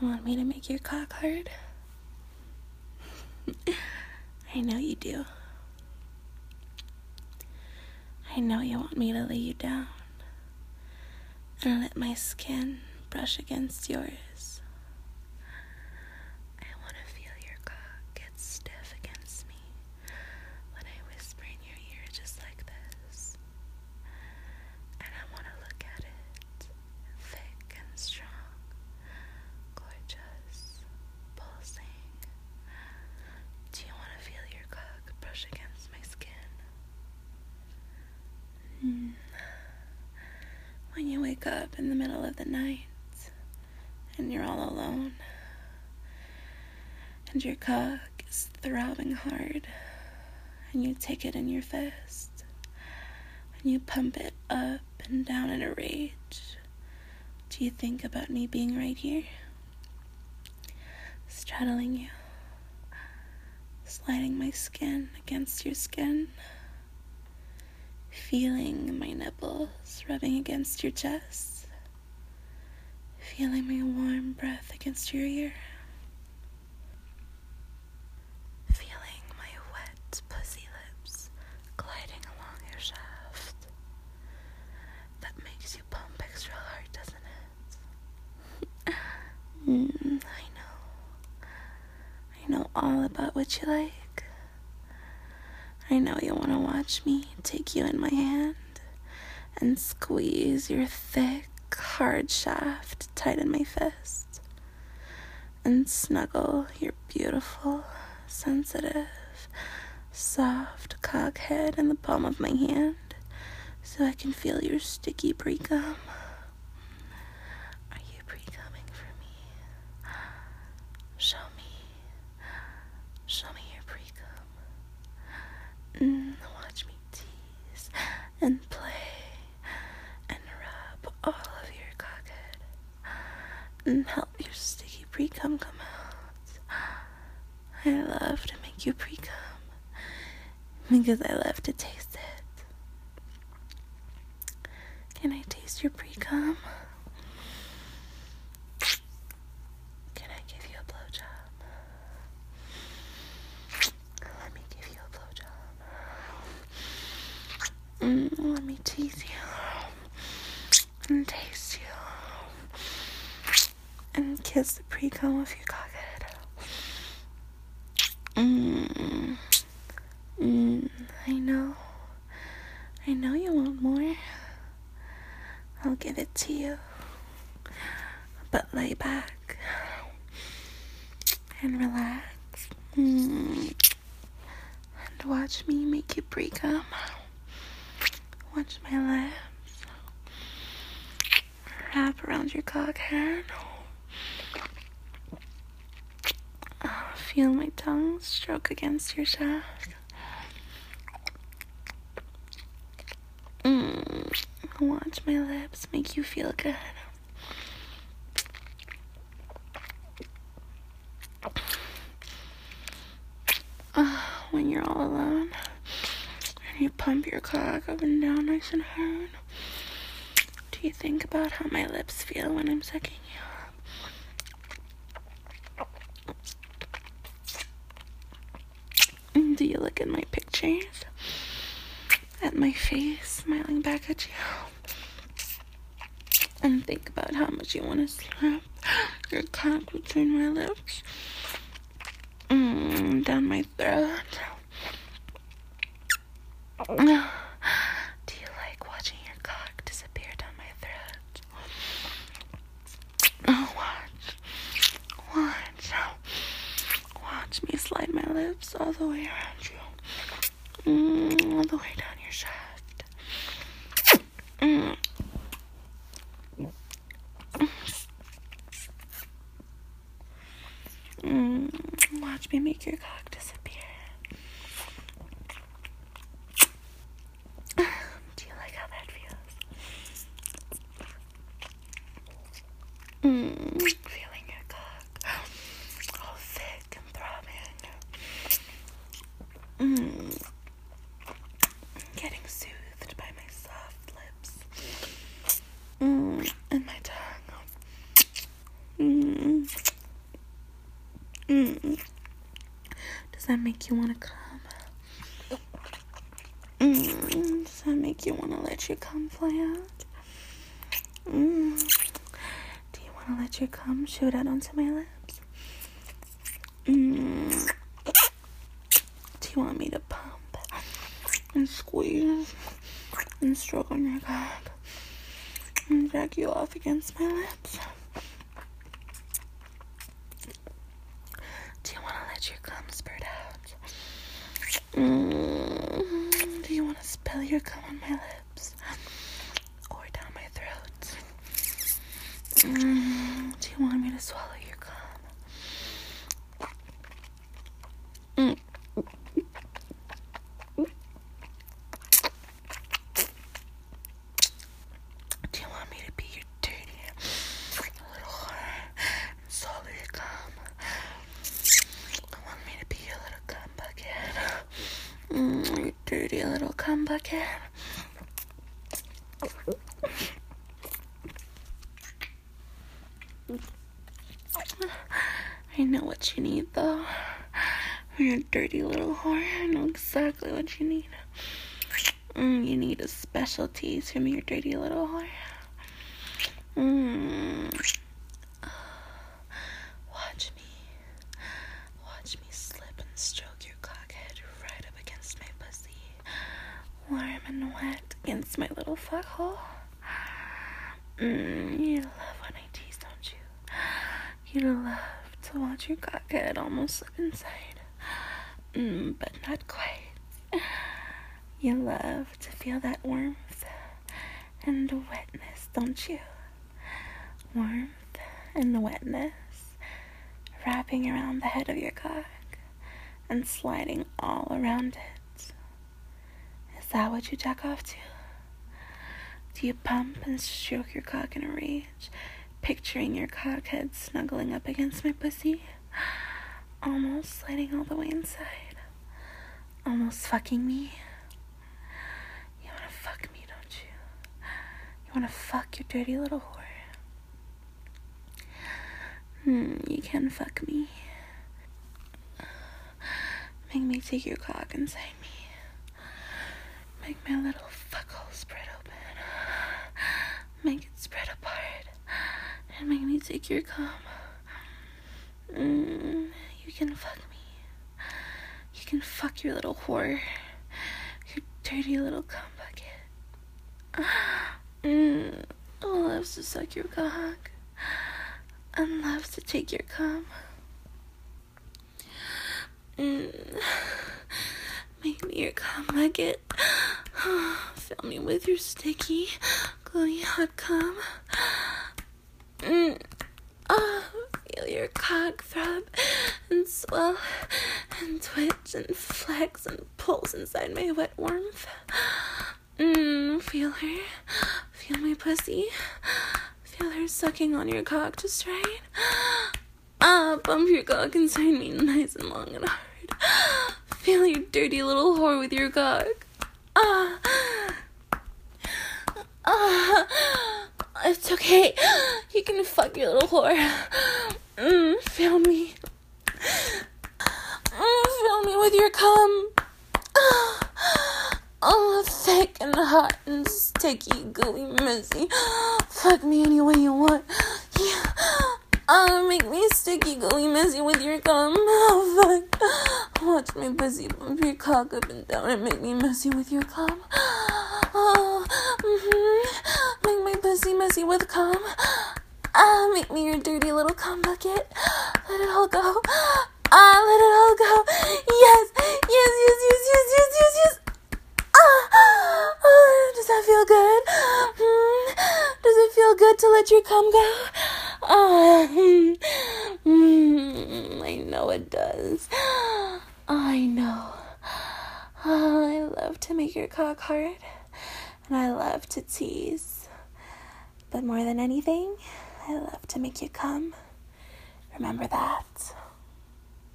Want me to make your cock hard? I know you do. I know you want me to lay you down and let my skin brush against yours. I want to feel your cock get stiff against me when I whisper in your ear just like this. And I want to look at it, thick and strong, gorgeous, pulsing. Do you want to feel your cock brush against my skin? When you wake up in the middle of the night and you're all alone and your cock is throbbing hard and you take it in your fist and you pump it up and down in a rage, do you think about me being right here, straddling you, sliding my skin against your skin, feeling my nipples rubbing against your chest, feeling my warm breath against your ear, feeling my wet pussy lips gliding along your shaft? That makes you pump extra hard, doesn't it? I know all about what you like. I know you want to watch me take you in my hand and squeeze your thick, hard shaft tight in my fist and snuggle your beautiful, sensitive, soft cock head in the palm of my hand so I can feel your sticky pre-cum. Are you pre-cumming for me? Show me your pre-cum. Watch me tease and play and rub all of your cockhead and help your sticky pre-cum come out. I love to make you pre-cum because I love to taste it. Can I taste your pre-cum? Can I give you a blowjob? Let me give you a blowjob. Let me tease you and taste you and kiss the pre-cum of your cockhead. I know you want more. I'll give it to you, but lay back and relax and watch me make you pre-cum. Watch my lips wrap around your cock head. Feel my tongue stroke against your shaft. Watch my lips make you feel good. When you're all alone and you pump your cock up and down nice and hard, do you think about how my lips feel when I'm sucking you? Do you look at my pictures, at my face smiling back at you, and think about how much you want to slap your cock between my lips, down my throat? Do you like watching your cock disappear down my throat? Watch me slide my lips all the way around you, all the way down your shaft. Watch me make your cock disappear. Do you like how that feels? Feeling your cock all thick and throbbing. Getting soothed by my soft lips. And my tongue. Does that make you want to come? Does that make you want to let your cum fly out? Do you want to let your cum shoot out onto my lips? Do you want me to pump and squeeze and stroke on your cock and jack you off against my lips? Do you want to let your cum spurt out? Do you want to spill your cum on my lips or down my throat? Do you want me to swallow your cum? Do you want me to be your dirty little whore and swallow your cum? You want me to be your little cum bucket? Your dirty little cum bucket? I know what you need, though. You're a dirty little whore. I know exactly what you need. You need a special tease from your dirty little whore. Watch me slip and stroke your cockhead right up against my pussy, warm and wet against my little fuck hole. You love when I tease, don't you? You love to watch your cockhead almost slip inside, but not quite. You love to feel that warmth and wetness, don't you? Warmth and wetness wrapping around the head of your cock and sliding all around it. Is that what you jack off to? Do you pump and stroke your cock in a rage, picturing your cockhead snuggling up against my pussy, almost sliding all the way inside, almost fucking me? You wanna fuck me, don't you? You wanna fuck your dirty little whore? You can fuck me. Make me take your cock inside me. Make my little fuck hole spread open. Make it spread apart. And make me take your cum. You can fuck me. You can fuck your little whore. Your dirty little cum bucket. Loves to suck your cock. And loves to take your cum. Make me your cum bucket. Fill me with your sticky, gluey hot cum. Feel your cock throb and swell and twitch and flex and pulse inside my wet warmth. Feel her. Feel my pussy. Feel her sucking on your cock just right. Bump your cock inside me nice and long and hard. Feel your dirty little whore with your cock. It's okay. You can fuck your little whore. Feel me. Fill me with your cum. Thick and hot and sticky, gooey, messy. Fuck me any way you want. Make me sticky, gooey, messy with your cum. Fuck. Watch my pussy bump your cock up and down and make me messy with your cum. Make my pussy messy with cum. Make me your dirty little cum bucket. Let it all go. Let it all go. Yes. Does that feel good? Does it feel good to let your cum go? I know it does. I know. I love to make your cock hard. And I love to tease. But more than anything, I love to make you cum. Remember that.